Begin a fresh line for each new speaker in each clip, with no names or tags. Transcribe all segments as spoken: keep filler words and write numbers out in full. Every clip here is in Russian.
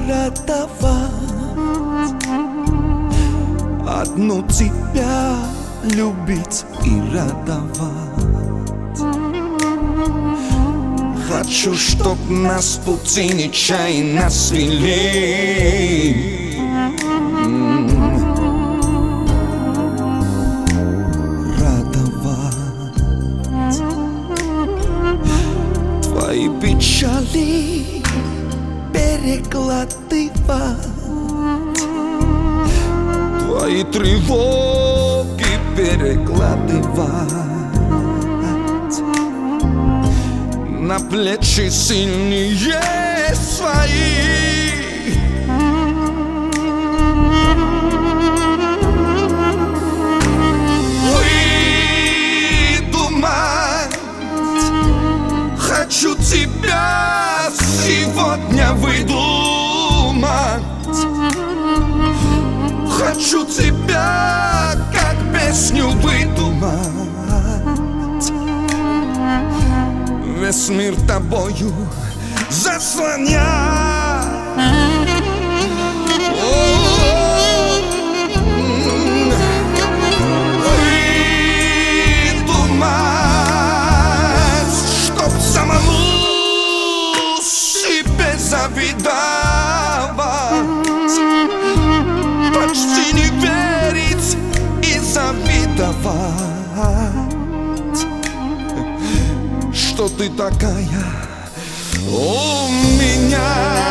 радовать, одну тебя любить и радовать. Хочу, чтоб нас пути нечаянно свели. Радовать твои печали, перекладывать твои тревоги, перекладывать на плечи сильнее свои. Выдумать хочу тебя сегодня выдумать. Хочу тебя как песню выдумать. Весь мир тобою заслонять. Выдумать, чтоб самому себе завидовать, почти не верить и завидовать, что ты такая у меня.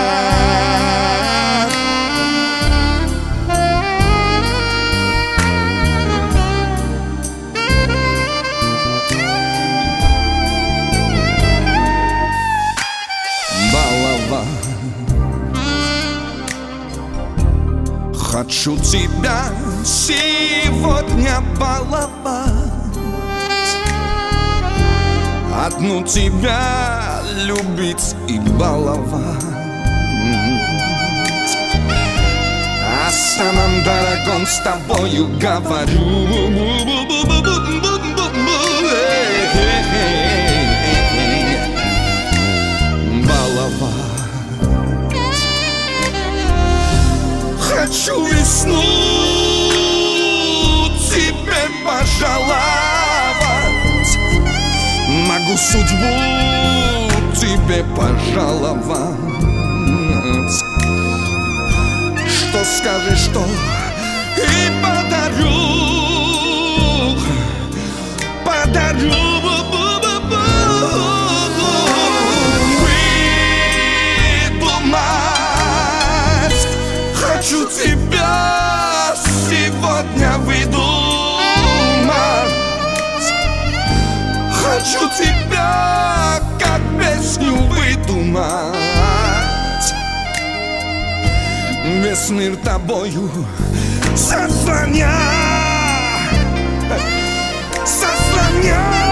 Балова, хочу тебя сегодня баловать, одну тебя любить и баловать, о самом дорогом с тобою говорю. Баловать, хочу весну тебе пожаловать, могу судьбу тебе пожаловать, что скажешь, что и подарю, подарю. Выдумать хочу тебя сегодня выдумать. Хочу тебя как песню выдумать. Весь мир тобою заслонять, заслонять.